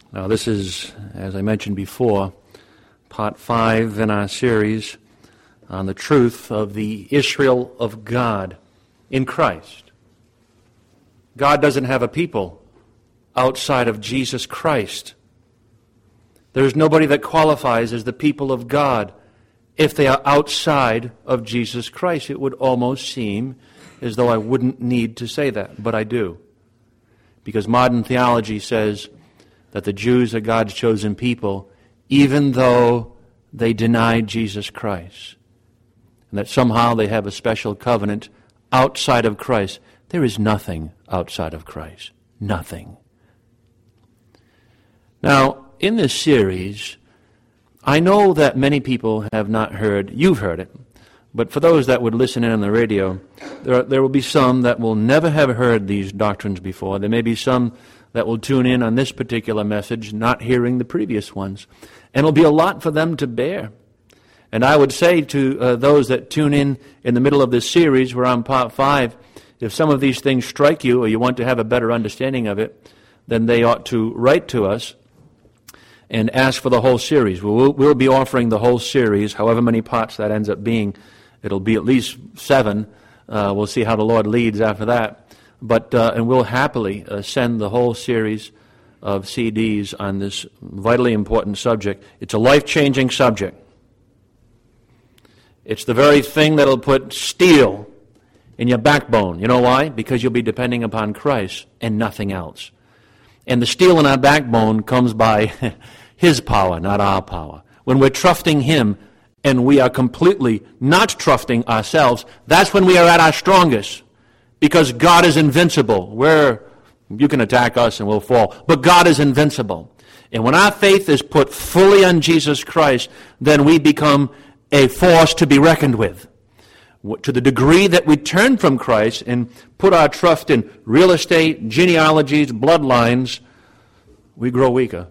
Now this is, as I mentioned before, part 5 in our series on the truth of the Israel of God in Christ. God doesn't have a people outside of Jesus Christ. There's nobody that qualifies as the people of God if they are outside of Jesus Christ. It would almost seem as though I wouldn't need to say that, but I do. Because modern theology says that the Jews are God's chosen people, even though they denied Jesus Christ. And that somehow they have a special covenant outside of Christ. There is nothing outside of Christ. Nothing. Now, in this series, I know that many people have not heard, you've heard it, but for those that would listen in on the radio, there will be some that will never have heard these doctrines before. There may be some that will tune in on this particular message, not hearing the previous ones. And it'll be a lot for them to bear. And I would say to those that tune in the middle of this series, we're on part 5, if some of these things strike you or you want to have a better understanding of it, then they ought to write to us and ask for the whole series. We'll be offering the whole series, however many parts that ends up being. It'll be at least 7. We'll see how the Lord leads after that. But and we'll happily send the whole series of CDs on this vitally important subject. It's a life-changing subject. It's the very thing that'll put steel in your backbone. You know why? Because you'll be depending upon Christ and nothing else. And the steel in our backbone comes by His power, not our power. When we're trusting Him and we are completely not trusting ourselves, that's when we are at our strongest. Because God is invincible. You can attack us and we'll fall. But God is invincible. And when our faith is put fully on Jesus Christ, then we become a force to be reckoned with. To the degree that we turn from Christ and put our trust in real estate, genealogies, bloodlines, we grow weaker.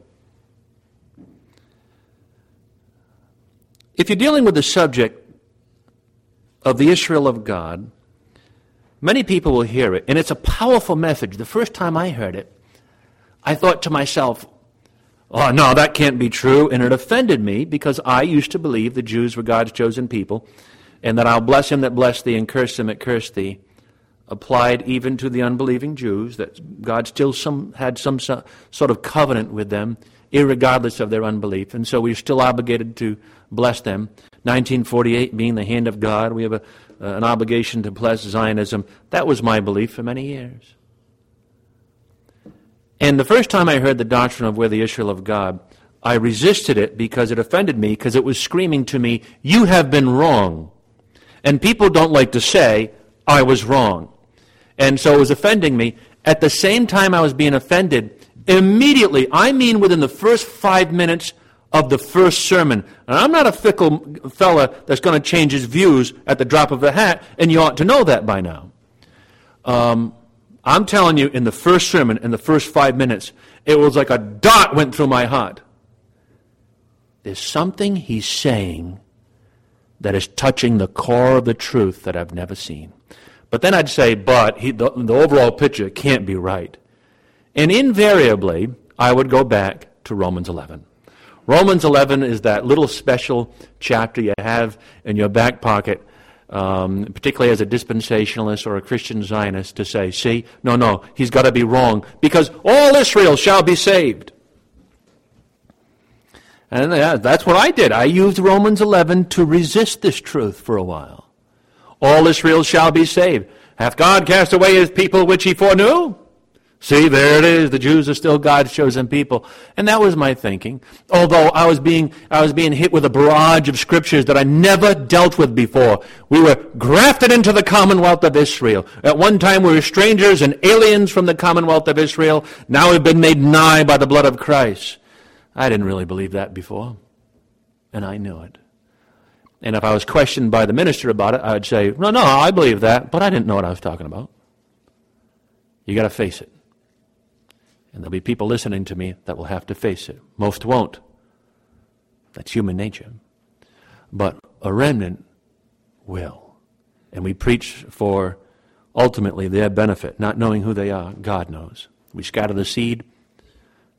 If you're dealing with the subject of the Israel of God, many people will hear it, and it's a powerful message. The first time I heard it, I thought to myself, oh, no, that can't be true, and it offended me because I used to believe the Jews were God's chosen people, and that I'll bless him that blessed thee and curse him that cursed thee applied even to the unbelieving Jews, that God still had some sort of covenant with them, irregardless of their unbelief, and so we're still obligated to bless them. 1948 being the hand of God, we have an obligation to bless Zionism. That was my belief for many years. And the first time I heard the doctrine of we're the Israel of God, I resisted it because it offended me, because it was screaming to me, you have been wrong. And people don't like to say, I was wrong. And so it was offending me. At the same time I was being offended, immediately, I mean within the first 5 minutes of the first sermon. And I'm not a fickle fella that's going to change his views at the drop of a hat, and you ought to know that by now. I'm telling you, in the first sermon, in the first 5 minutes, it was like a dot went through my heart. There's something he's saying that is touching the core of the truth that I've never seen. But then I'd say, but the overall picture can't be right. And invariably, I would go back to Romans 11. Romans 11 is that little special chapter you have in your back pocket, particularly as a dispensationalist or a Christian Zionist, to say, see, no, he's got to be wrong, because all Israel shall be saved. And that's what I did. I used Romans 11 to resist this truth for a while. All Israel shall be saved. Hath God cast away his people which he foreknew? See, there it is. The Jews are still God's chosen people. And that was my thinking. Although I was being hit with a barrage of scriptures that I never dealt with before. We were grafted into the commonwealth of Israel. At one time we were strangers and aliens from the commonwealth of Israel. Now we've been made nigh by the blood of Christ. I didn't really believe that before. And I knew it. And if I was questioned by the minister about it, I would say, no, I believe that, but I didn't know what I was talking about. You got to face it. And there'll be people listening to me that will have to face it. Most won't. That's human nature. But a remnant will. And we preach for ultimately their benefit, not knowing who they are. God knows. We scatter the seed.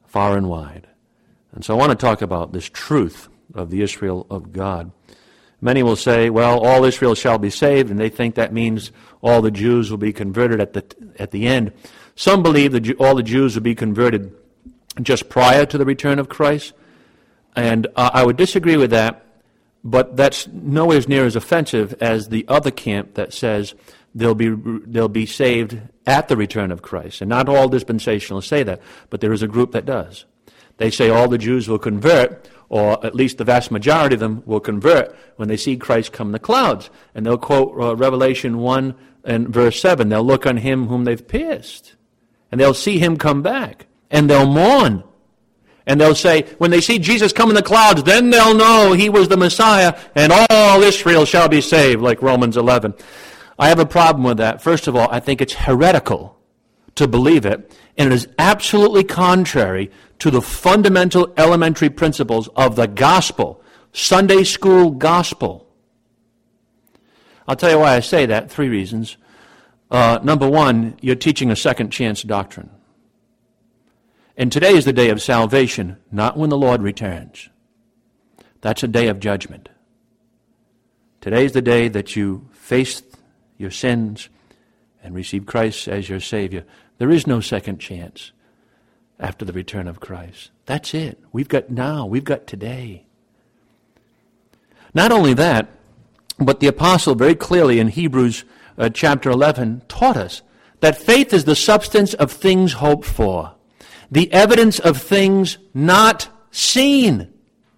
far and wide. And so I want to talk about this truth of the Israel of God. Many will say, well, all Israel shall be saved, and they think that means all the Jews will be converted at the end. Some believe that all the Jews will be converted just prior to the return of Christ, and I would disagree with that, but that's nowhere near as offensive as the other camp that says they'll be saved at the return of Christ. And not all dispensationalists say that, but there is a group that does. They say all the Jews will convert, or at least the vast majority of them will convert when they see Christ come in the clouds. And they'll quote Revelation 1 and verse 7. They'll look on him whom they've pierced, and they'll see him come back, and they'll mourn. And they'll say, when they see Jesus come in the clouds, then they'll know he was the Messiah, and all Israel shall be saved, like Romans 11. I have a problem with that. First of all, I think it's heretical to believe it, and it is absolutely contrary to the fundamental elementary principles of the gospel, Sunday school gospel. I'll tell you why I say that, 3 reasons. Number one, you're teaching a second chance doctrine. And today is the day of salvation, not when the Lord returns. That's a day of judgment. Today is the day that you face your sins and receive Christ as your Savior. There is no second chance after the return of Christ. That's it. We've got today. Not only that, but the apostle very clearly in Hebrews chapter 11 taught us that faith is the substance of things hoped for, the evidence of things not seen.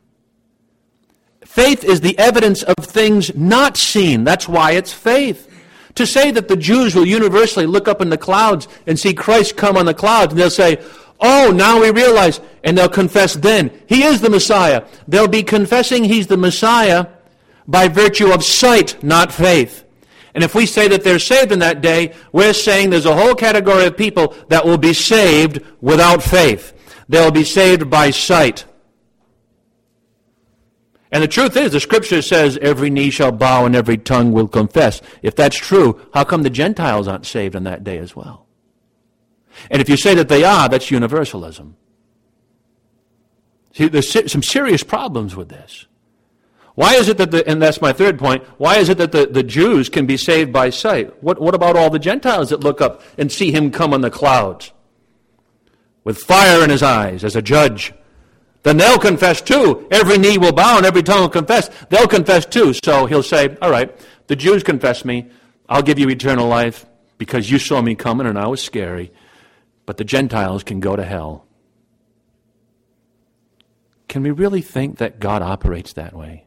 Faith is the evidence of things not seen. That's why it's faith. To say that the Jews will universally look up in the clouds and see Christ come on the clouds, and they'll say, oh, now we realize, and they'll confess then, he is the Messiah. They'll be confessing he's the Messiah by virtue of sight, not faith. And if we say that they're saved in that day, we're saying there's a whole category of people that will be saved without faith. They'll be saved by sight. And the truth is, the Scripture says, every knee shall bow and every tongue will confess. If that's true, how come the Gentiles aren't saved on that day as well? And if you say that they are, that's universalism. See, there's some serious problems with this. Why is it that, and that's my third point, why is it that the Jews can be saved by sight? What about all the Gentiles that look up and see him come on the clouds with fire in his eyes as a judge? Then they'll confess too. Every knee will bow and every tongue will confess. They'll confess too. So he'll say, all right, the Jews confess me. I'll give you eternal life because you saw me coming and I was scary. But the Gentiles can go to hell. Can we really think that God operates that way?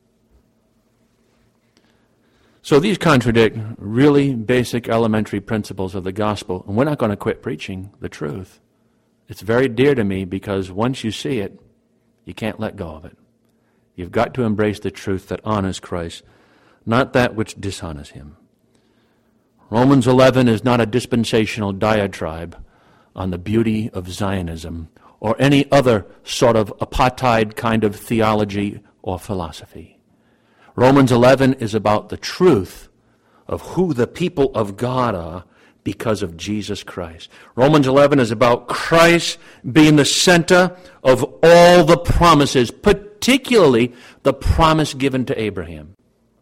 So these contradict really basic elementary principles of the gospel, and we're not going to quit preaching the truth. It's very dear to me because once you see it, you can't let go of it. You've got to embrace the truth that honors Christ, not that which dishonors him. Romans 11 is not a dispensational diatribe on the beauty of Zionism or any other sort of apartheid kind of theology or philosophy. Romans 11 is about the truth of who the people of God are because of Jesus Christ. Romans 11 is about Christ being the center of all the promises, particularly the promise given to Abraham.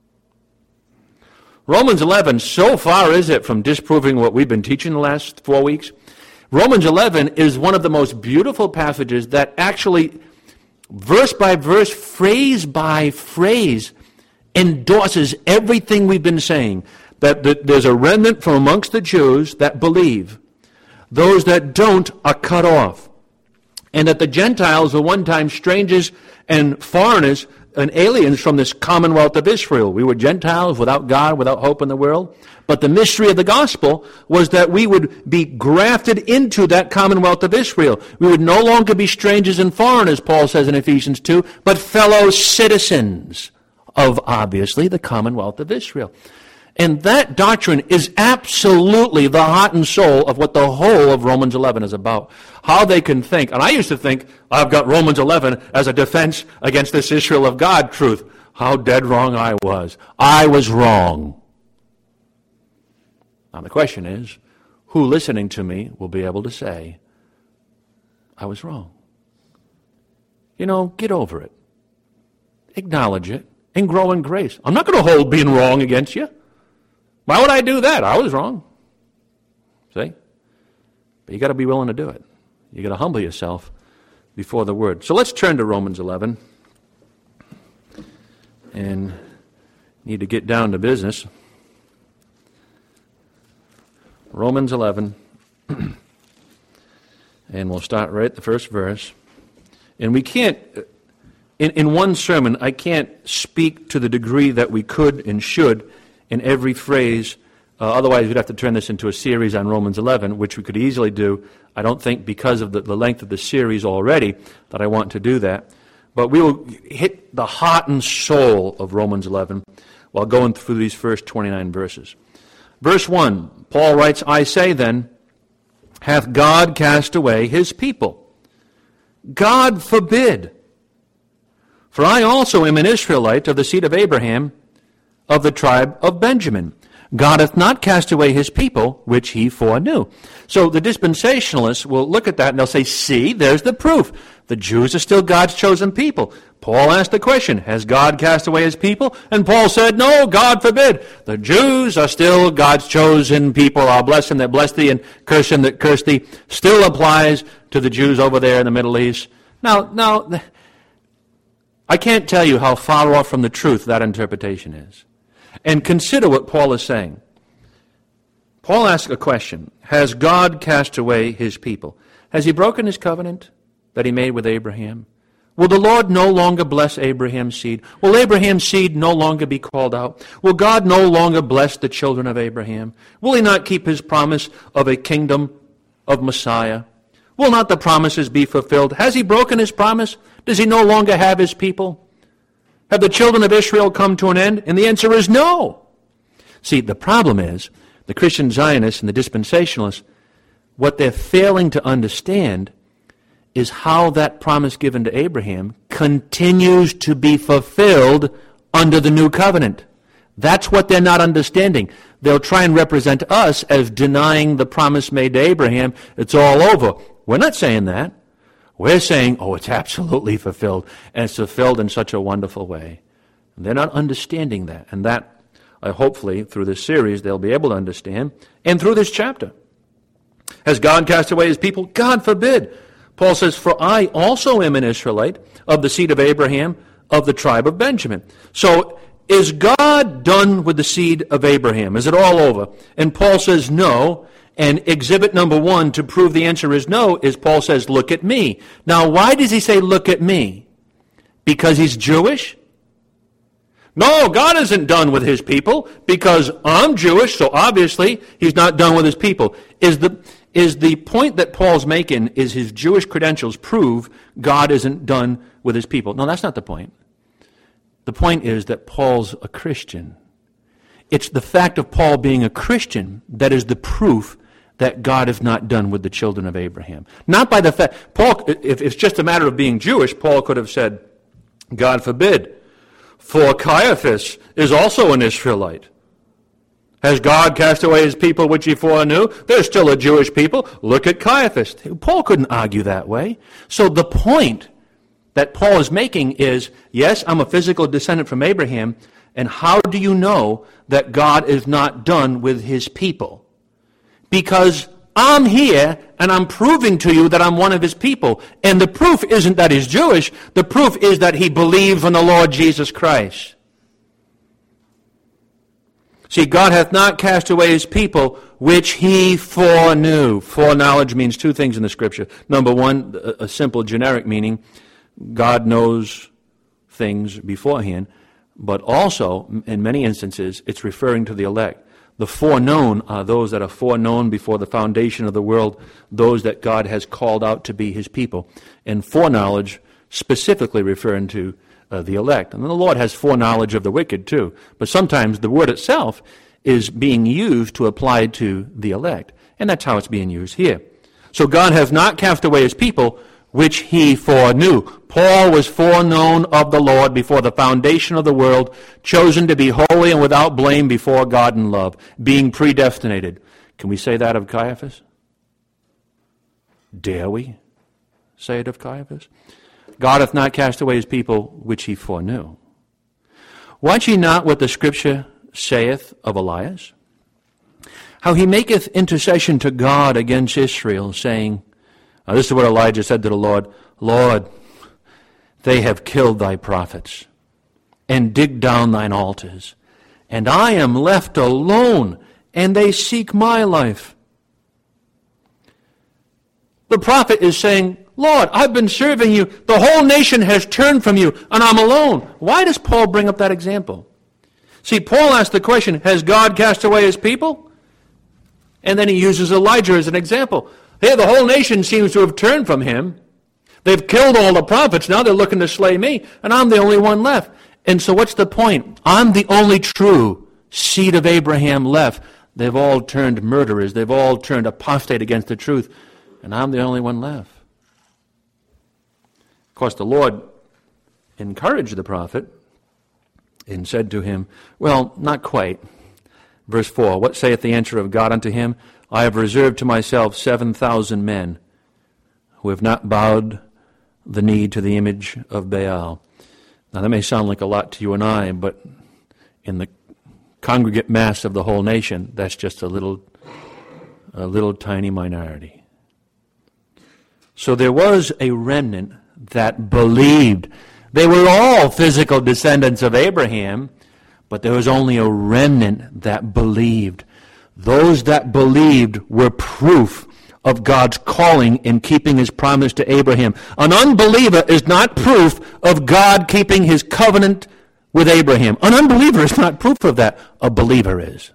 Romans 11, so far is it from disproving what we've been teaching the last 4 weeks. Romans 11 is one of the most beautiful passages that actually, verse by verse, phrase by phrase, endorses everything we've been saying. That there's a remnant from amongst the Jews that believe. Those that don't are cut off. And that the Gentiles were one time strangers and foreigners and aliens from this commonwealth of Israel. We were Gentiles without God, without hope in the world. But the mystery of the gospel was that we would be grafted into that commonwealth of Israel. We would no longer be strangers and foreigners, Paul says in Ephesians 2, but fellow citizens of, obviously, the commonwealth of Israel. And that doctrine is absolutely the heart and soul of what the whole of Romans 11 is about. How they can think. And I used to think, I've got Romans 11 as a defense against this Israel of God truth. How dead wrong I was. I was wrong. Now the question is, who listening to me will be able to say, I was wrong. Get over it. Acknowledge it and grow in grace. I'm not going to hold being wrong against you. Why would I do that? I was wrong. See? But you got to be willing to do it. You got to humble yourself before the Word. So let's turn to Romans 11 and need to get down to business. Romans 11, and we'll start right at the first verse. And we can't, in one sermon, I can't speak to the degree that we could and should in every phrase. Otherwise, we'd have to turn this into a series on Romans 11, which we could easily do. I don't think because of the length of the series already that I want to do that. But we will hit the heart and soul of Romans 11 while going through these first 29 verses. Verse 1, Paul writes, I say then, hath God cast away his people? God forbid. For I also am an Israelite of the seed of Abraham, of the tribe of Benjamin. God hath not cast away his people, which he foreknew. So the dispensationalists will look at that and they'll say, see, there's the proof. The Jews are still God's chosen people. Paul asked the question, has God cast away his people? And Paul said, no, God forbid. The Jews are still God's chosen people. I'll bless him that bless thee and curse him that curse thee. Still applies to the Jews over there in the Middle East. Now, I can't tell you how far off from the truth that interpretation is. And consider what Paul is saying. Paul asks a question. Has God cast away his people? Has he broken his covenant that he made with Abraham? Will the Lord no longer bless Abraham's seed? Will Abraham's seed no longer be called out? Will God no longer bless the children of Abraham? Will he not keep his promise of a kingdom of Messiah? Will not the promises be fulfilled? Has he broken his promise? Does he no longer have his people? Have the children of Israel come to an end? And the answer is no. See, the problem is, the Christian Zionists and the dispensationalists, what they're failing to understand is how that promise given to Abraham continues to be fulfilled under the new covenant. That's what they're not understanding. They'll try and represent us as denying the promise made to Abraham. It's all over. We're not saying that. We're saying, oh, it's absolutely fulfilled, and it's fulfilled in such a wonderful way. And they're not understanding that, and that, hopefully, through this series, they'll be able to understand, and through this chapter. Has God cast away his people? God forbid. Paul says, for I also am an Israelite of the seed of Abraham, of the tribe of Benjamin. So, is God done with the seed of Abraham? Is it all over? And Paul says, no. And exhibit number 1 to prove the answer is no is Paul says, look at me. Now, why does he say, look at me? Because he's Jewish? No, God isn't done with his people because I'm Jewish, so obviously he's not done with his people. Is the point that Paul's making is his Jewish credentials prove God isn't done with his people? No, that's not the point. The point is that Paul's a Christian. It's the fact of Paul being a Christian that is the proof that God is not done with the children of Abraham. Not by the fact, Paul, if it's just a matter of being Jewish, Paul could have said, God forbid, for Caiaphas is also an Israelite. Has God cast away his people which he foreknew? They're still a Jewish people. Look at Caiaphas. Paul couldn't argue that way. So the point that Paul is making is, yes, I'm a physical descendant from Abraham, and how do you know that God is not done with his people? Because I'm here and I'm proving to you that I'm one of his people. And the proof isn't that he's Jewish. The proof is that he believes in the Lord Jesus Christ. See, God hath not cast away his people, which he foreknew. Foreknowledge means 2 things in the Scripture. Number 1, a simple generic meaning. God knows things beforehand. But also, in many instances, it's referring to the elect. The foreknown are those that are foreknown before the foundation of the world, those that God has called out to be his people. And foreknowledge specifically referring to the elect. And the Lord has foreknowledge of the wicked too. But sometimes the word itself is being used to apply to the elect. And that's how it's being used here. So God hath not cast away his people, which he foreknew. Paul was foreknown of the Lord before the foundation of the world, chosen to be holy and without blame before God in love, being predestinated. Can we say that of Caiaphas? Dare we? saith of Caiaphas? God hath not cast away his people which he foreknew. Watch ye not what the Scripture saith of Elias? How he maketh intercession to God against Israel, saying, this is what Elijah said to the Lord, Lord, they have killed thy prophets, and digged down thine altars, and I am left alone, and they seek my life. The prophet is saying, Lord, I've been serving you. The whole nation has turned from you, and I'm alone. Why does Paul bring up that example? See, Paul asked the question, has God cast away his people? And then he uses Elijah as an example. Hey, the whole nation seems to have turned from him. They've killed all the prophets. Now they're looking to slay me, and I'm the only one left. And so what's the point? I'm the only true seed of Abraham left. They've all turned murderers. They've all turned apostate against the truth. And I'm the only one left. Of course, the Lord encouraged the prophet and said to him, well, not quite. Verse 4, what saith the answer of God unto him? I have reserved to myself 7,000 men who have not bowed the knee to the image of Baal. Now that may sound like a lot to you and I, but in the congregate mass of the whole nation, that's just a little tiny minority. So there was a remnant that believed. They were all physical descendants of Abraham, but there was only a remnant that believed. Those that believed were proof of God's calling in keeping his promise to Abraham. An unbeliever is not proof of God keeping his covenant with Abraham. An unbeliever is not proof of that. A believer is.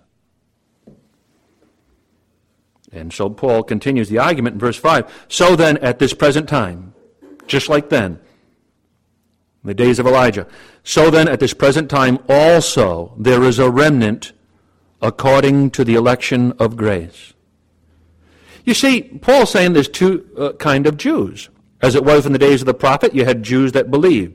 And so Paul continues the argument in verse 5. So then, at this present time, just like then, in the days of Elijah, so then at this present time also there is a remnant according to the election of grace. You see, Paul's saying there's two kind of Jews. As it was in the days of the prophet, you had Jews that believed,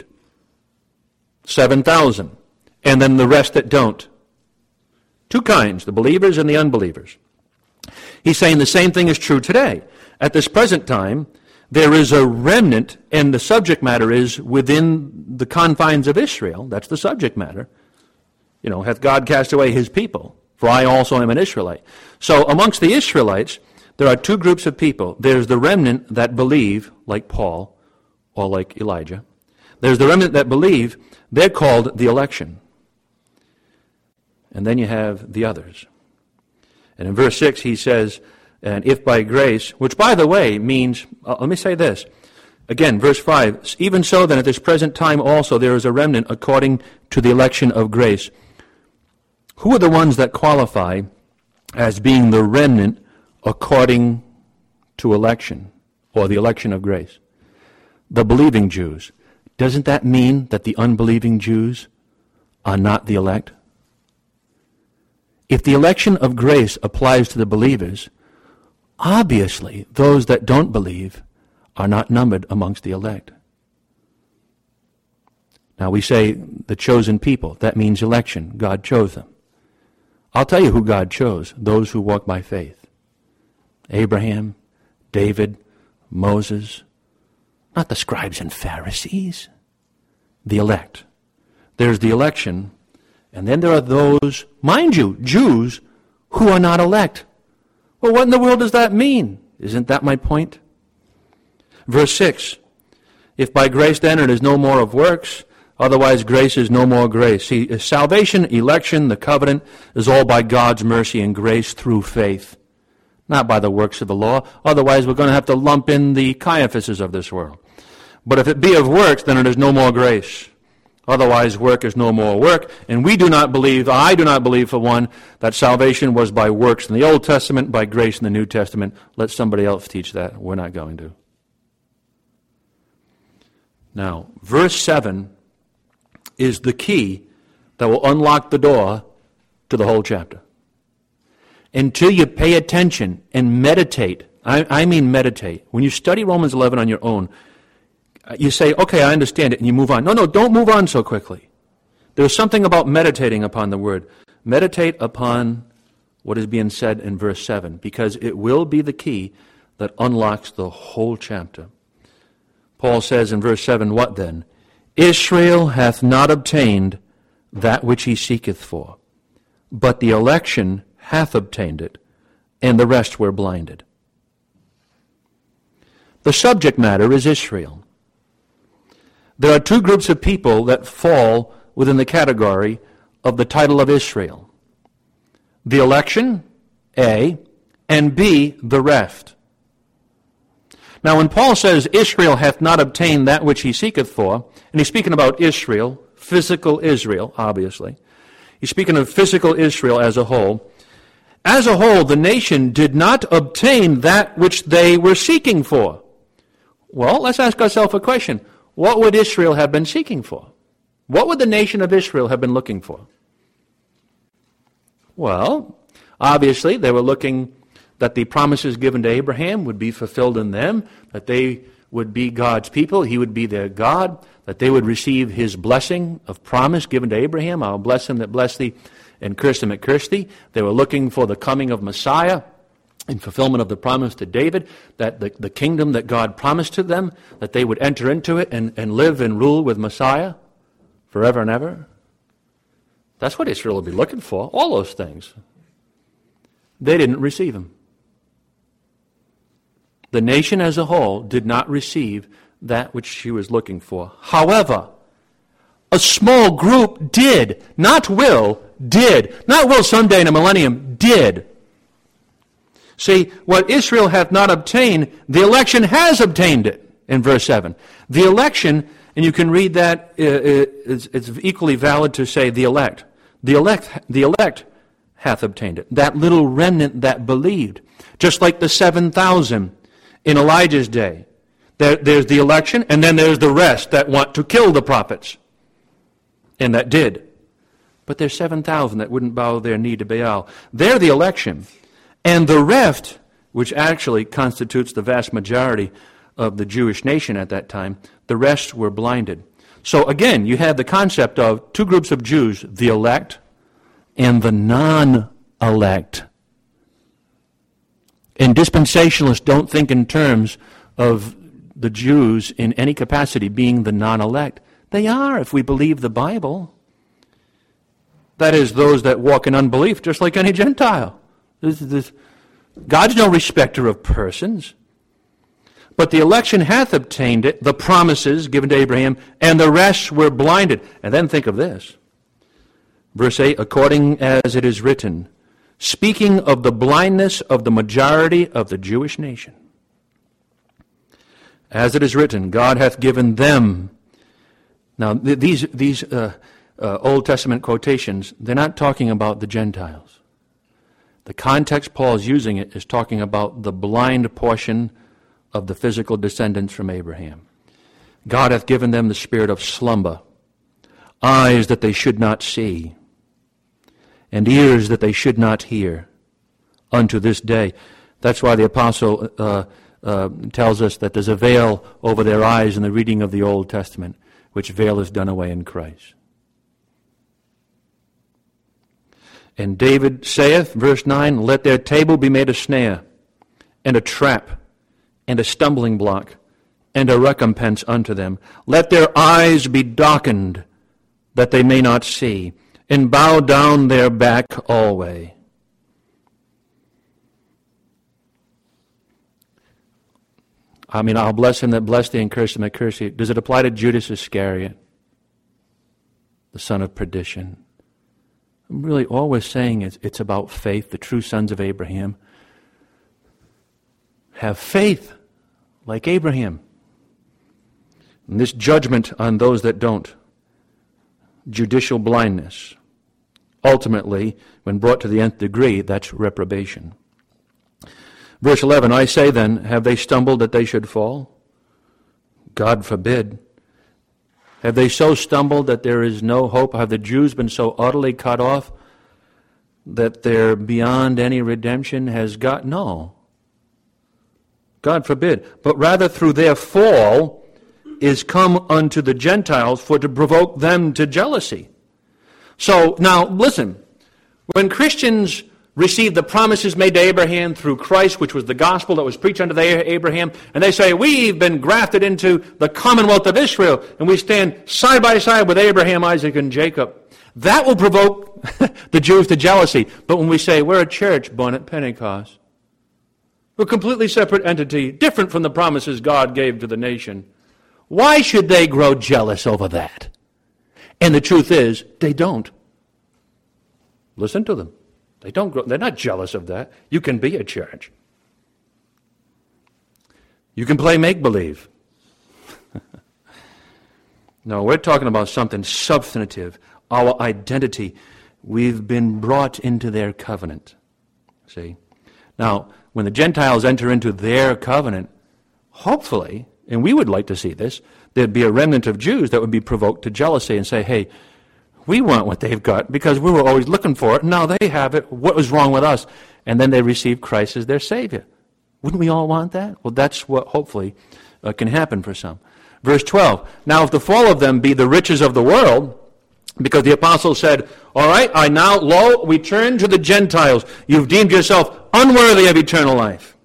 7,000, and then the rest that don't. Two kinds, the believers and the unbelievers. He's saying the same thing is true today. At this present time, there is a remnant, and the subject matter is within the confines of Israel. That's the subject matter. You know, hath God cast away his people? For I also am an Israelite. So amongst the Israelites, there are two groups of people. There's the remnant that believe, like Paul, or like Elijah. There's the remnant that believe. They're called the election. And then you have the others. And in verse 6 he says, and if by grace, which by the way means, let me say this. Again, verse 5, even so then at this present time also there is a remnant according to the election of grace. Who are the ones that qualify as being the remnant according to election, or the election of grace? The believing Jews. Doesn't that mean that the unbelieving Jews are not the elect? If the election of grace applies to the believers, obviously those that don't believe are not numbered amongst the elect. Now we say the chosen people. That means election. God chose them. I'll tell you who God chose. Those who walk by faith. Abraham, David, Moses. Not the scribes and Pharisees. The elect. There's the election. And then there are those, mind you, Jews, who are not elect. Well, what in the world does that mean? Isn't that my point? Verse 6, if by grace then it is no more of works, otherwise grace is no more grace. See, salvation, election, the covenant is all by God's mercy and grace through faith, not by the works of the law. Otherwise we're going to have to lump in the Caiaphases of this world. But if it be of works, then it is no more grace. Otherwise, work is no more work. And we do not believe, I do not believe for one, that salvation was by works in the Old Testament, by grace in the New Testament. Let somebody else teach that. We're not going to. Now, verse 7 is the key that will unlock the door to the whole chapter. Until you pay attention and meditate, I mean meditate. When you study Romans 11 on your own, you say, okay, I understand it, and you move on. No, don't move on so quickly. There's something about meditating upon the word. Meditate upon what is being said in verse 7, because it will be the key that unlocks the whole chapter. Paul says in verse 7, what then? Israel hath not obtained that which he seeketh for, but the election hath obtained it, and the rest were blinded. The subject matter is Israel. There are two groups of people that fall within the category of the title of Israel. The election, A, and B, the rest. Now when Paul says Israel hath not obtained that which he seeketh for, and he's speaking about Israel, physical Israel, obviously. He's speaking of physical Israel as a whole. As a whole, the nation did not obtain that which they were seeking for. Well, let's ask ourselves a question. What would Israel have been seeking for? What would the nation of Israel have been looking for? Well, obviously, they were looking that the promises given to Abraham would be fulfilled in them, that they would be God's people, he would be their God, that they would receive his blessing of promise given to Abraham. I'll bless him that bless thee, and curse him that curse thee. They were looking for the coming of Messiah in fulfillment of the promise to David, that the kingdom that God promised to them, that they would enter into it and live and rule with Messiah forever and ever. That's what Israel would be looking for, all those things. They didn't receive him. The nation as a whole did not receive that which she was looking for. However, a small group did. Not will, did. Not will someday in a millennium, did. See, what Israel hath not obtained, the election has obtained it, in verse 7. The election, and you can read that, it's equally valid to say the elect. The elect hath obtained it. That little remnant that believed. Just like the 7,000 in Elijah's day. There's the election, and then there's the rest that want to kill the prophets. And that did. But there's 7,000 that wouldn't bow their knee to Baal. They're the election. And the rest, which actually constitutes the vast majority of the Jewish nation at that time, the rest were blinded. So again, you have the concept of two groups of Jews, the elect and the non-elect. And dispensationalists don't think in terms of the Jews in any capacity being the non-elect. They are, if we believe the Bible. That is, those that walk in unbelief, just like any Gentile. God's no respecter of persons. But the election hath obtained it, the promises given to Abraham, and the rest were blinded. And then think of this. Verse 8, according as it is written, speaking of the blindness of the majority of the Jewish nation. As it is written, God hath given them. Now, these Old Testament quotations, they're not talking about the Gentiles. The context Paul's using it is talking about the blind portion of the physical descendants from Abraham. God hath given them the spirit of slumber, eyes that they should not see, and ears that they should not hear, unto this day. That's why the apostle tells us that there's a veil over their eyes in the reading of the Old Testament, which veil is done away in Christ. And David saith, verse 9, let their table be made a snare, and a trap, and a stumbling block, and a recompense unto them. Let their eyes be darkened, that they may not see, and bow down their back alway. I'll bless him that bless thee, and curse him that curse thee. Does it apply to Judas Iscariot, the son of perdition? Really, all we're saying is it's about faith. The true sons of Abraham have faith like Abraham. And this judgment on those that don't, judicial blindness, ultimately, when brought to the nth degree, that's reprobation. Verse 11, I say then, have they stumbled that they should fall? God forbid. Have they so stumbled that there is no hope? Have the Jews been so utterly cut off that they're beyond any redemption has got? No. God forbid. But rather through their fall is come unto the Gentiles for to provoke them to jealousy. So now listen, when Christians received the promises made to Abraham through Christ, which was the gospel that was preached unto Abraham, and they say, we've been grafted into the commonwealth of Israel, and we stand side by side with Abraham, Isaac, and Jacob. That will provoke the Jews to jealousy. But when we say, we're a church born at Pentecost, we're a completely separate entity, different from the promises God gave to the nation, why should they grow jealous over that? And the truth is, they don't. Listen to them. They're not jealous of that. You can be a church. You can play make-believe. No, we're talking about something substantive, our identity. We've been brought into their covenant. See? Now, when the Gentiles enter into their covenant, hopefully, and we would like to see this, there'd be a remnant of Jews that would be provoked to jealousy and say, hey, we want what they've got because we were always looking for it. Now they have it. What was wrong with us? And then they receive Christ as their Savior. Wouldn't we all want that? Well, that's what hopefully can happen for some. Verse 12, now if the fall of them be the riches of the world, because the apostle said, all right, I now, lo, we turn to the Gentiles. You've deemed yourself unworthy of eternal life.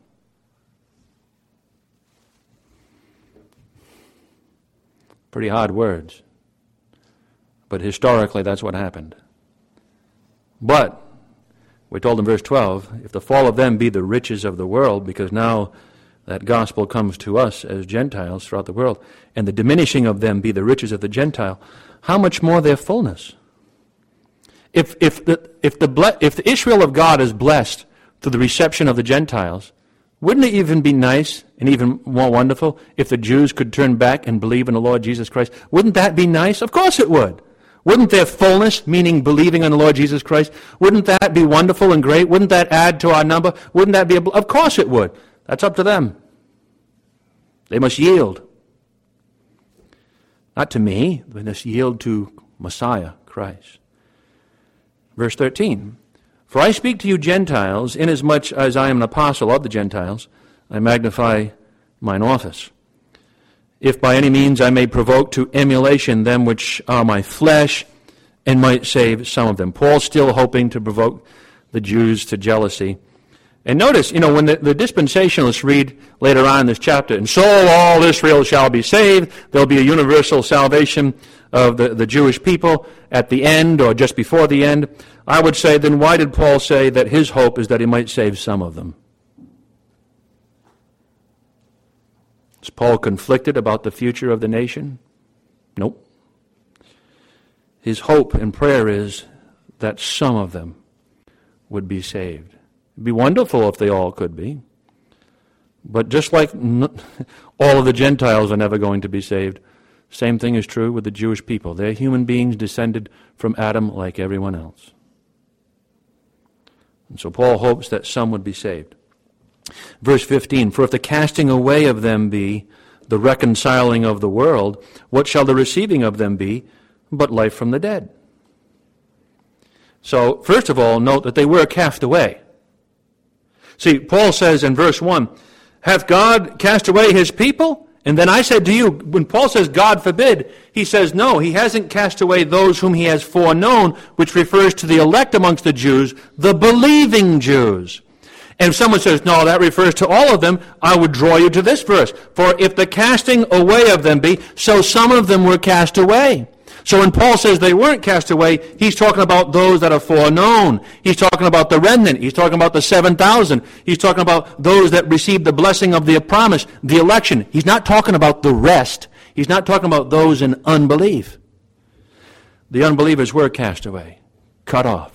Pretty hard words. But historically, that's what happened. But, we're told in verse 12, if the fall of them be the riches of the world, because now that gospel comes to us as Gentiles throughout the world, and the diminishing of them be the riches of the Gentile, how much more their fullness? If the Israel of God is blessed through the reception of the Gentiles, wouldn't it even be nice and even more wonderful if the Jews could turn back and believe in the Lord Jesus Christ? Wouldn't that be nice? Of course it would. Wouldn't their fullness, meaning believing in the Lord Jesus Christ, wouldn't that be wonderful and great? Wouldn't that add to our number? Wouldn't that be of course it would. That's up to them. They must yield. Not to me, they must yield to Messiah, Christ. Verse 13, for I speak to you Gentiles, inasmuch as I am an apostle of the Gentiles, I magnify mine office. If by any means I may provoke to emulation them which are my flesh, and might save some of them. Paul's still hoping to provoke the Jews to jealousy. And notice, when the dispensationalists read later on in this chapter, and so all Israel shall be saved, there'll be a universal salvation of the Jewish people at the end or just before the end, I would say, then why did Paul say that his hope is that he might save some of them? Is Paul conflicted about the future of the nation? Nope. His hope and prayer is that some of them would be saved. It'd be wonderful if they all could be. But just like all of the Gentiles are never going to be saved, same thing is true with the Jewish people. They're human beings descended from Adam like everyone else. And so Paul hopes that some would be saved. Verse 15, for if the casting away of them be the reconciling of the world, what shall the receiving of them be but life from the dead? So, first of all, note that they were cast away. See, Paul says in verse 1, hath God cast away his people? And then I said to you, when Paul says God forbid, he says no, he hasn't cast away those whom he has foreknown, which refers to the elect amongst the Jews, the believing Jews. And if someone says, no, that refers to all of them, I would draw you to this verse. For if the casting away of them be, so some of them were cast away. So when Paul says they weren't cast away, he's talking about those that are foreknown. He's talking about the remnant. He's talking about the 7,000. He's talking about those that received the blessing of the promise, the election. He's not talking about the rest. He's not talking about those in unbelief. The unbelievers were cast away, cut off.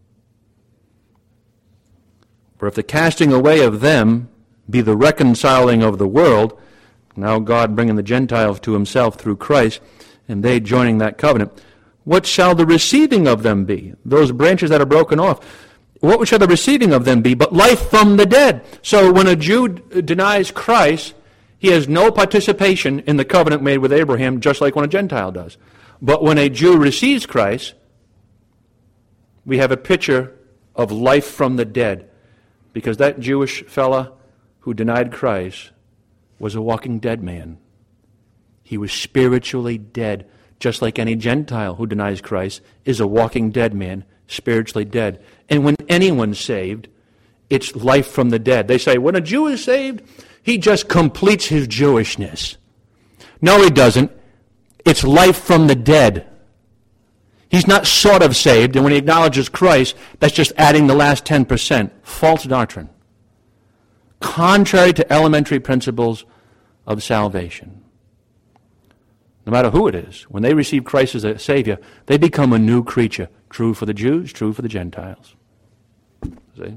For if the casting away of them be the reconciling of the world, now God bringing the Gentiles to himself through Christ, and they joining that covenant, what shall the receiving of them be? Those branches that are broken off. What shall the receiving of them be but life from the dead? So when a Jew denies Christ, he has no participation in the covenant made with Abraham, just like when a Gentile does. But when a Jew receives Christ, we have a picture of life from the dead, because that Jewish fella who denied Christ was a walking dead man. He was spiritually dead, just like any Gentile who denies Christ is a walking dead man, spiritually dead. And when anyone's saved, it's life from the dead. They say, when a Jew is saved, he just completes his Jewishness. No, he doesn't. It's life from the dead. He's not sort of saved, and when he acknowledges Christ, that's just adding the last 10%. False doctrine. Contrary to elementary principles of salvation. No matter who it is, when they receive Christ as a Savior, they become a new creature. True for the Jews, true for the Gentiles. See?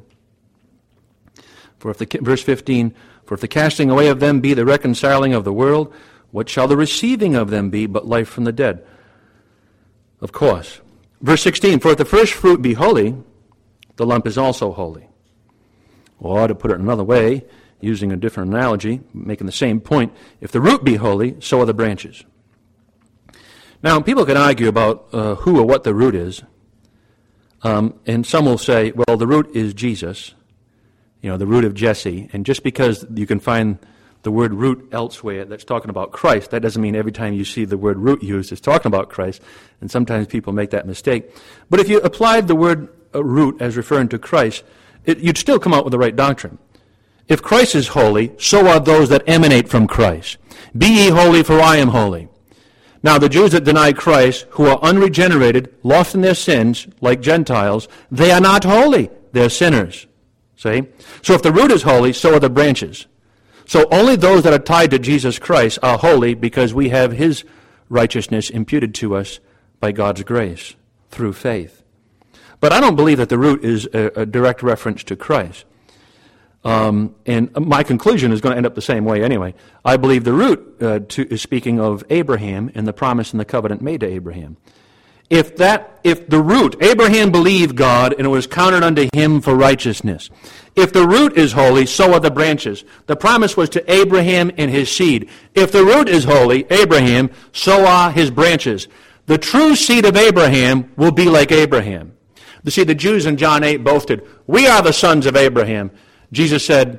Verse 15, for if the casting away of them be the reconciling of the world, what shall the receiving of them be but life from the dead? Of course. Verse 16, for if the first fruit be holy, the lump is also holy. Or to put it another way, using a different analogy, making the same point, if the root be holy, so are the branches. Now, people can argue about who or what the root is. And some will say, well, the root is Jesus, the root of Jesse. And just because you can find the word root elsewhere that's talking about Christ, that doesn't mean every time you see the word root used, it's talking about Christ. And sometimes people make that mistake. But if you applied the word root as referring to Christ, you'd still come out with the right doctrine. If Christ is holy, so are those that emanate from Christ. Be ye holy, for I am holy. Now, the Jews that deny Christ, who are unregenerated, lost in their sins, like Gentiles, they are not holy. They're sinners. See? So if the root is holy, so are the branches. So only those that are tied to Jesus Christ are holy because we have his righteousness imputed to us by God's grace through faith. But I don't believe that the root is a direct reference to Christ. And my conclusion is going to end up the same way anyway. I believe the root is speaking of Abraham and the promise and the covenant made to Abraham. If the root, Abraham believed God and it was counted unto him for righteousness. If the root is holy, so are the branches. The promise was to Abraham and his seed. If the root is holy, Abraham, so are his branches. The true seed of Abraham will be like Abraham. You see, the Jews in John 8 boasted, we are the sons of Abraham. Jesus said,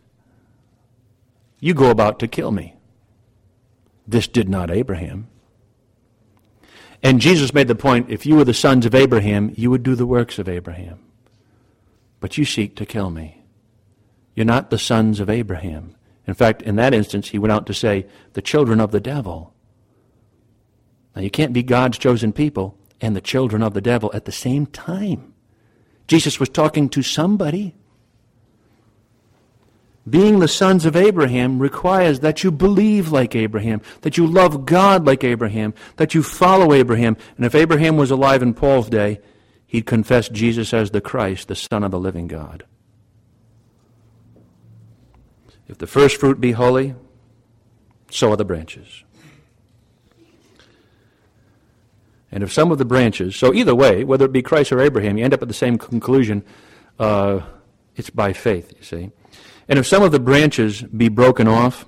you go about to kill me. This did not Abraham. And Jesus made the point, if you were the sons of Abraham, you would do the works of Abraham. But you seek to kill me. You're not the sons of Abraham. In fact, in that instance, he went out to say, the children of the devil. Now, you can't be God's chosen people and the children of the devil at the same time. Jesus was talking to somebody. Being the sons of Abraham requires that you believe like Abraham, that you love God like Abraham, that you follow Abraham. And if Abraham was alive in Paul's day, he'd confess Jesus as the Christ, the Son of the living God. If the first fruit be holy, so are the branches. And if some of the branches, so either way, whether it be Christ or Abraham, you end up at the same conclusion. It's by faith, you see. And if some of the branches be broken off,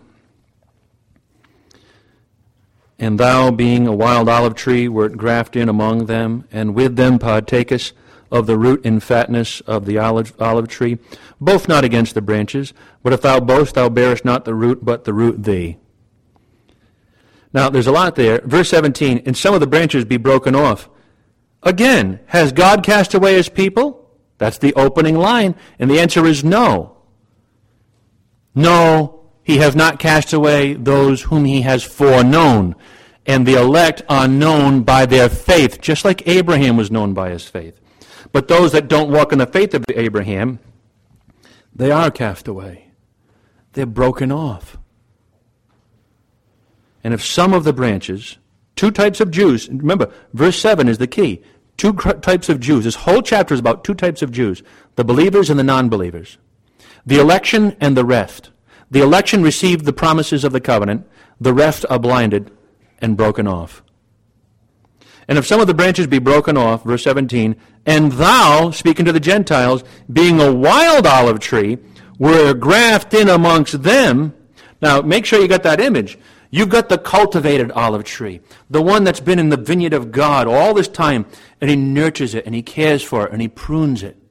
and thou, being a wild olive tree, wert grafted in among them, and with them partakest of the root and fatness of the olive tree, both not against the branches, but if thou boast, thou bearest not the root, but the root thee. Now, there's a lot there. Verse 17, and some of the branches be broken off. Again, has God cast away his people? That's the opening line, and the answer is no. No, he has not cast away those whom he has foreknown. And the elect are known by their faith, just like Abraham was known by his faith. But those that don't walk in the faith of Abraham, they are cast away. They're broken off. And if some of the branches, two types of Jews, remember, verse 7 is the key. Two types of Jews. This whole chapter is about two types of Jews, the believers and the non-believers. The election and the rest. The election received the promises of the covenant. The rest are blinded and broken off. And if some of the branches be broken off, verse 17, and thou, speaking to the Gentiles, being a wild olive tree, were grafted in amongst them. Now, make sure you got that image. You've got the cultivated olive tree, the one that's been in the vineyard of God all this time, and he nurtures it, and he cares for it, and he prunes it.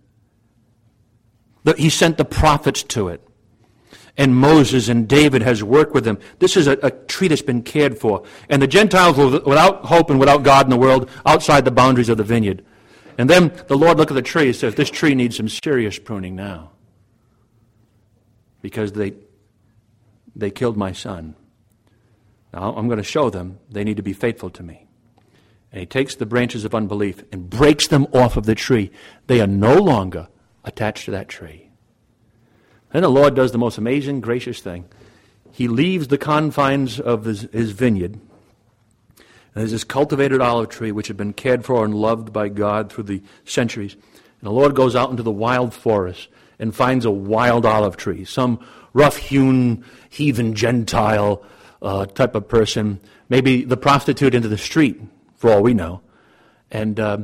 He sent the prophets to it. And Moses and David has worked with them. This is a tree that's been cared for. And the Gentiles were without hope and without God in the world, outside the boundaries of the vineyard. And then the Lord looked at the tree and says, this tree needs some serious pruning now. Because they killed my son. Now I'm going to show them they need to be faithful to me. And he takes the branches of unbelief and breaks them off of the tree. They are no longer attached to that tree. Then the Lord does the most amazing, gracious thing. He leaves the confines of his vineyard. And there's this cultivated olive tree which had been cared for and loved by God through the centuries. And the Lord goes out into the wild forest and finds a wild olive tree, some rough-hewn, heathen Gentile type of person, maybe the prostitute into the street, for all we know. And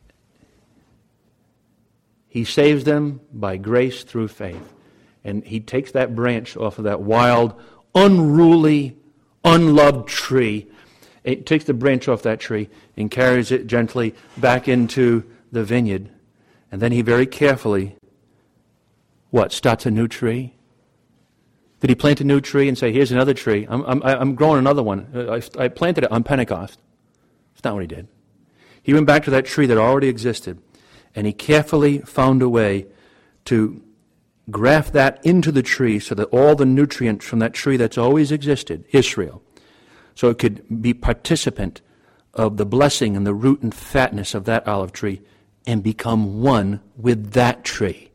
he saves them by grace through faith. And he takes that branch off of that wild, unruly, unloved tree. He takes the branch off that tree and carries it gently back into the vineyard. And then he very carefully, starts a new tree? Did he plant a new tree and say, here's another tree? I'm growing another one. I planted it on Pentecost. That's not what he did. He went back to that tree that already existed, and he carefully found a way to graft that into the tree so that all the nutrients from that tree that's always existed, Israel, so it could be participant of the blessing and the root and fatness of that olive tree and become one with that tree.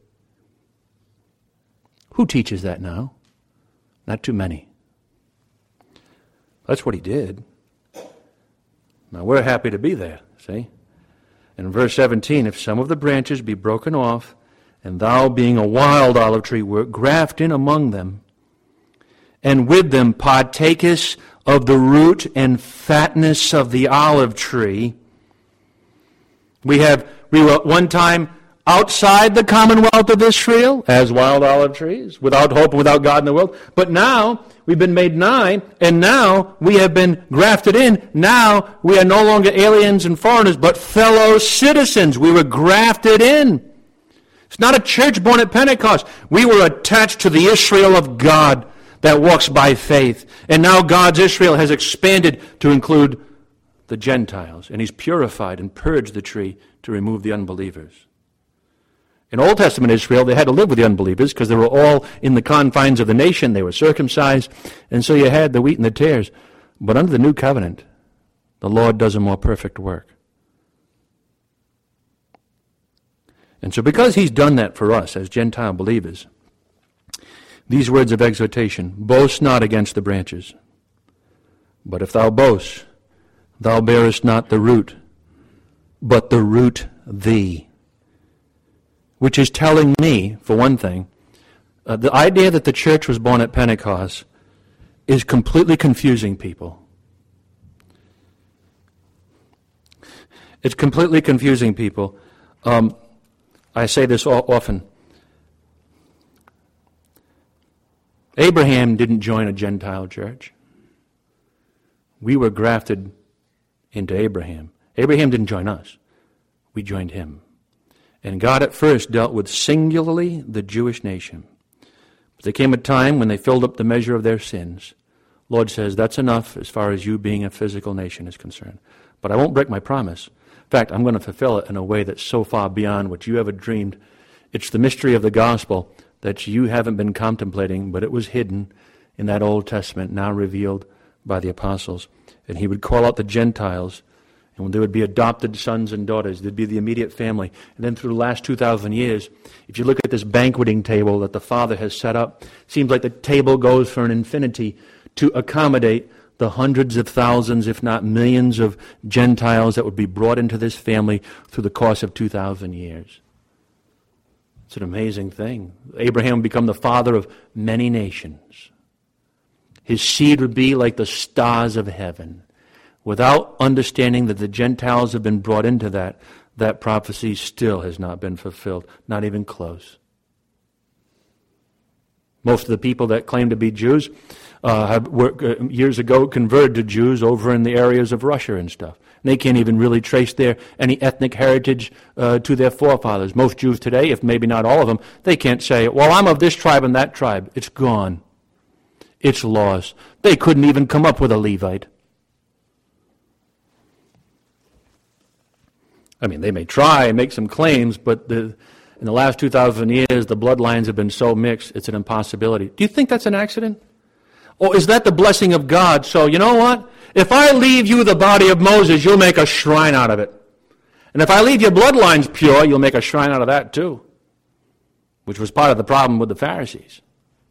Who teaches that now? Not too many. That's what he did. Now we're happy to be there, see? In verse 17, if some of the branches be broken off, and thou being a wild olive tree wert grafted in among them, and with them partakest of the root and fatness of the olive tree. We were at one time outside the commonwealth of Israel as wild olive trees, without hope and without God in the world. But now we've been made nigh, and now we have been grafted in. Now we are no longer aliens and foreigners, but fellow citizens. We were grafted in. It's not a church born at Pentecost. We were attached to the Israel of God that walks by faith. And now God's Israel has expanded to include the Gentiles. And he's purified and purged the tree to remove the unbelievers. In Old Testament Israel, they had to live with the unbelievers because they were all in the confines of the nation. They were circumcised. And so you had the wheat and the tares. But under the new covenant, the Lord does a more perfect work. And so because he's done that for us as Gentile believers, these words of exhortation, boast not against the branches. But if thou boast, thou bearest not the root, but the root thee. Which is telling me, for one thing, the idea that the church was born at Pentecost is completely confusing people. It's completely confusing people. I say this often. Abraham didn't join a Gentile church. We were grafted into Abraham. Abraham didn't join us. We joined him. And God at first dealt with singularly the Jewish nation. But there came a time when they filled up the measure of their sins. Lord says, that's enough as far as you being a physical nation is concerned. But I won't break my promise. In fact, I'm going to fulfill it in a way that's so far beyond what you ever dreamed. It's the mystery of the gospel that you haven't been contemplating, but it was hidden in that Old Testament, now revealed by the apostles. And he would call out the Gentiles, and there would be adopted sons and daughters. There'd be the immediate family. And then through the last 2,000 years, if you look at this banqueting table that the Father has set up, it seems like the table goes for an infinity to accommodate the hundreds of thousands, if not millions, of Gentiles that would be brought into this family through the course of 2,000 years. It's an amazing thing. Abraham would become the father of many nations. His seed would be like the stars of heaven. Without understanding that the Gentiles have been brought into that prophecy still has not been fulfilled, not even close. Most of the people that claim to be Jews were years ago converted to Jews over in the areas of Russia and stuff. And they can't even really trace any ethnic heritage to their forefathers. Most Jews today, if maybe not all of them, they can't say, well, I'm of this tribe and that tribe. It's gone. It's lost. They couldn't even come up with a Levite. I mean, they may try and make some claims, but in the last 2,000 years, the bloodlines have been so mixed, it's an impossibility. Do you think that's an accident? Or is that the blessing of God? So, you know what? If I leave you the body of Moses, you'll make a shrine out of it. And if I leave your bloodlines pure, you'll make a shrine out of that too, which was part of the problem with the Pharisees.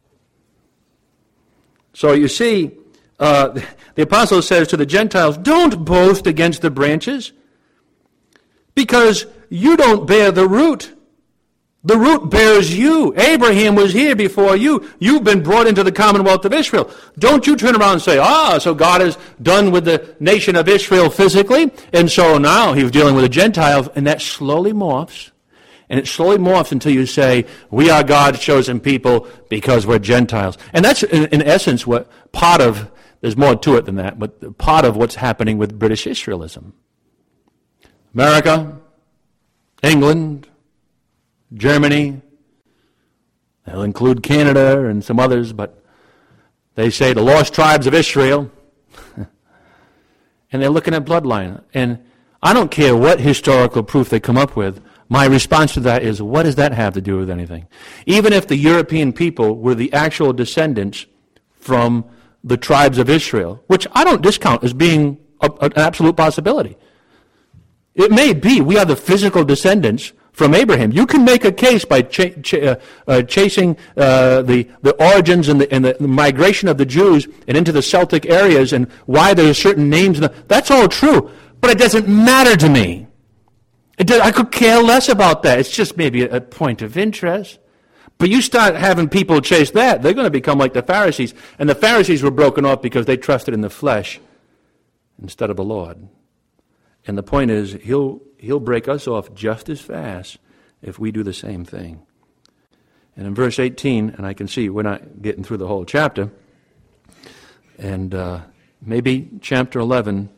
So you see, the apostle says to the Gentiles, don't boast against the branches, because you don't bear the root. The root bears you. Abraham was here before you. You've been brought into the commonwealth of Israel. Don't you turn around and say, so God is done with the nation of Israel physically, and so now he's dealing with the Gentiles, and that slowly morphs. And it slowly morphs until you say, we are God's chosen people because we're Gentiles. And that's, in essence, what part of, there's more to it than that, but part of what's happening with British Israelism. America, England, Germany, they'll include Canada and some others, but they say the lost tribes of Israel, and they're looking at bloodline. And I don't care what historical proof they come up with, my response to that is, what does that have to do with anything? Even if the European people were the actual descendants from the tribes of Israel, which I don't discount as being an absolute possibility. It may be we are the physical descendants from Abraham. You can make a case by chasing the origins and the migration of the Jews and into the Celtic areas and why there are certain names. That's all true, but it doesn't matter to me. I could care less about that. It's just maybe a point of interest. But you start having people chase that, they're going to become like the Pharisees. And the Pharisees were broken off because they trusted in the flesh instead of the Lord. And the point is, he'll break us off just as fast if we do the same thing. And in verse 18, and I can see we're not getting through the whole chapter, and maybe chapter 11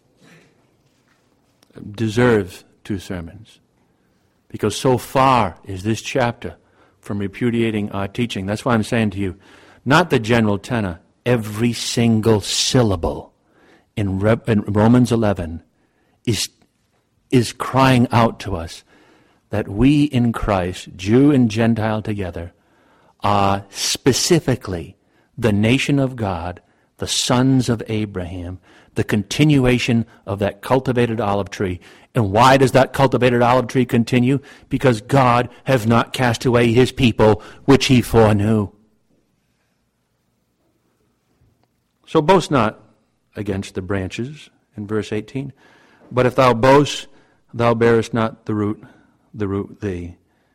deserves 2 sermons. Because so far is this chapter from repudiating our teaching. That's why I'm saying to you, not the general tenor, every single syllable in Romans 11 is crying out to us that we in Christ, Jew and Gentile together, are specifically the nation of God, the sons of Abraham, the continuation of that cultivated olive tree. And why does that cultivated olive tree continue? Because God has not cast away his people, which he foreknew. So boast not against the branches, in verse 18. But if thou boast, thou bearest not the root thee.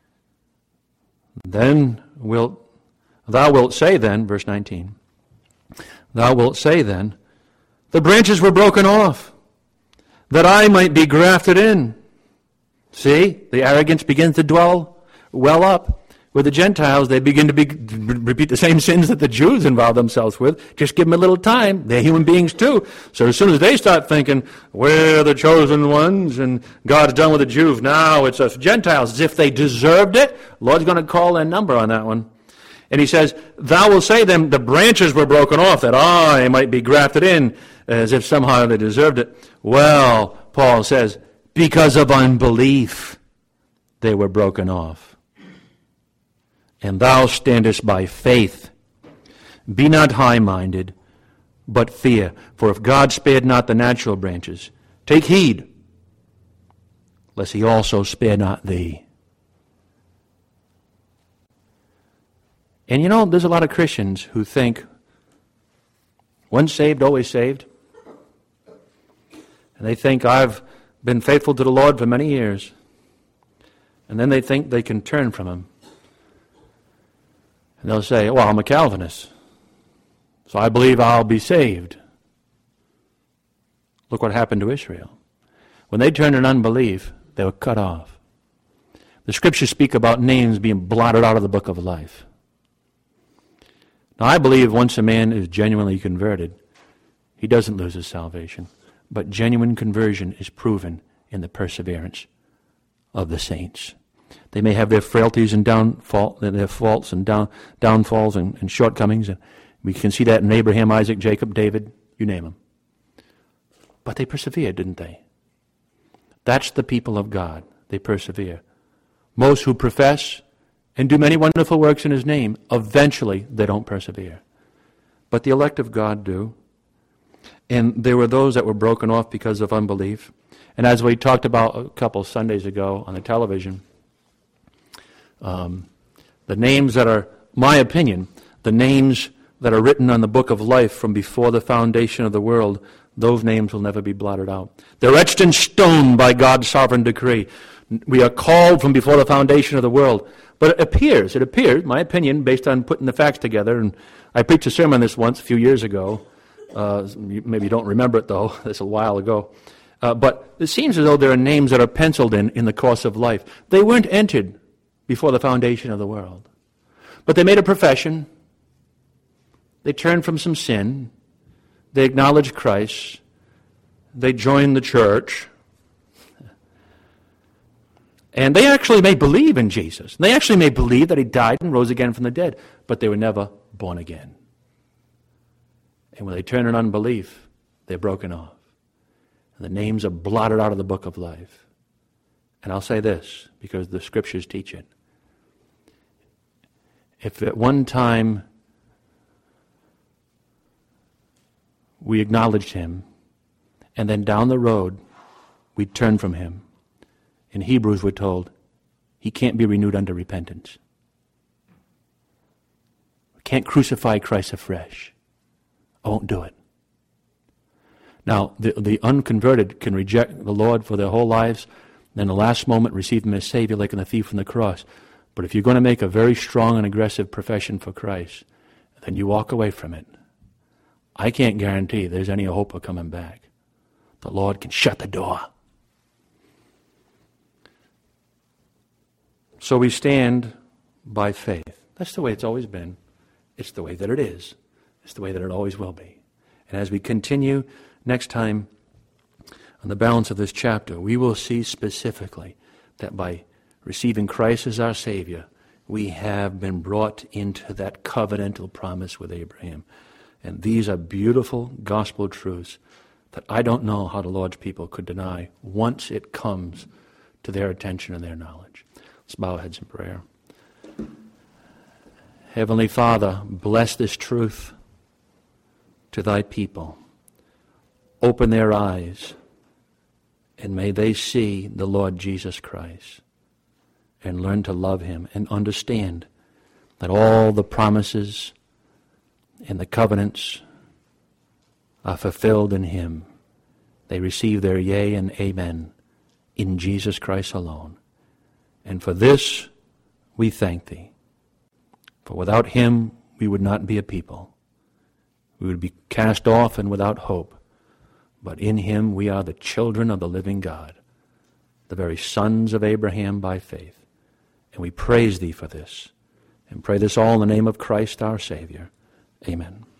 Then thou wilt say then, verse 19, thou wilt say then, the branches were broken off, that I might be grafted in. See, the arrogance begins to well up. With the Gentiles, they begin to repeat the same sins that the Jews involve themselves with. Just give them a little time. They're human beings too. So as soon as they start thinking, we're the chosen ones and God's done with the Jews, now it's us Gentiles, as if they deserved it, Lord's going to call their number on that one. And he says, thou wilt say them, the branches were broken off, that I might be grafted in, as if somehow they deserved it. Well, Paul says, because of unbelief, they were broken off. And thou standest by faith. Be not high-minded, but fear. For if God spared not the natural branches, take heed, lest he also spare not thee. And you know, there's a lot of Christians who think, once saved, always saved. And they think, I've been faithful to the Lord for many years. And then they think they can turn from him. And they'll say, well, I'm a Calvinist, so I believe I'll be saved. Look what happened to Israel. When they turned in unbelief, they were cut off. The Scriptures speak about names being blotted out of the book of life. Now, I believe once a man is genuinely converted, he doesn't lose his salvation. But genuine conversion is proven in the perseverance of the saints. They may have their frailties and their faults and downfalls and shortcomings. And we can see that in Abraham, Isaac, Jacob, David, you name them. But they persevered, didn't they? That's the people of God. They persevere. Most who profess and do many wonderful works in his name, eventually they don't persevere. But the elect of God do. And there were those that were broken off because of unbelief. And as we talked about a couple Sundays ago on the television, the names that are, my opinion, the names that are written on the book of life from before the foundation of the world, those names will never be blotted out. They're etched in stone by God's sovereign decree. We are called from before the foundation of the world. But it appears, my opinion, based on putting the facts together, and I preached a sermon on this once a few years ago. Maybe you don't remember it, though. That's a while ago. But it seems as though there are names that are penciled in the course of life. They weren't entered before the foundation of the world. But they made a profession. They turned from some sin. They acknowledged Christ. They joined the church. And they actually may believe in Jesus. They actually may believe that he died and rose again from the dead. But they were never born again. And when they turn in unbelief, they're broken off. And the names are blotted out of the book of life. And I'll say this, because the scriptures teach it. If at one time we acknowledged him, and then down the road we turned from him, in Hebrews we're told, he can't be renewed unto repentance. We can't crucify Christ afresh. I won't do it. Now, the unconverted can reject the Lord for their whole lives, and in the last moment receive him as Savior like in the thief on the cross. But if you're going to make a very strong and aggressive profession for Christ, then you walk away from it. I can't guarantee there's any hope of coming back. The Lord can shut the door. So we stand by faith. That's the way it's always been. It's the way that it is. It's the way that it always will be. And as we continue next time on the balance of this chapter, we will see specifically that by receiving Christ as our Savior, we have been brought into that covenantal promise with Abraham. And these are beautiful gospel truths that I don't know how the Lord's people could deny once it comes to their attention and their knowledge. Let's bow our heads in prayer. Heavenly Father, bless this truth to thy people. Open their eyes, and may they see the Lord Jesus Christ and learn to love him and understand that all the promises and the covenants are fulfilled in him. They receive their yea and amen in Jesus Christ alone. And for this we thank thee. For without him we would not be a people. We would be cast off and without hope. But in him we are the children of the living God, the very sons of Abraham by faith. And we praise thee for this, and pray this all in the name of Christ our Savior. Amen.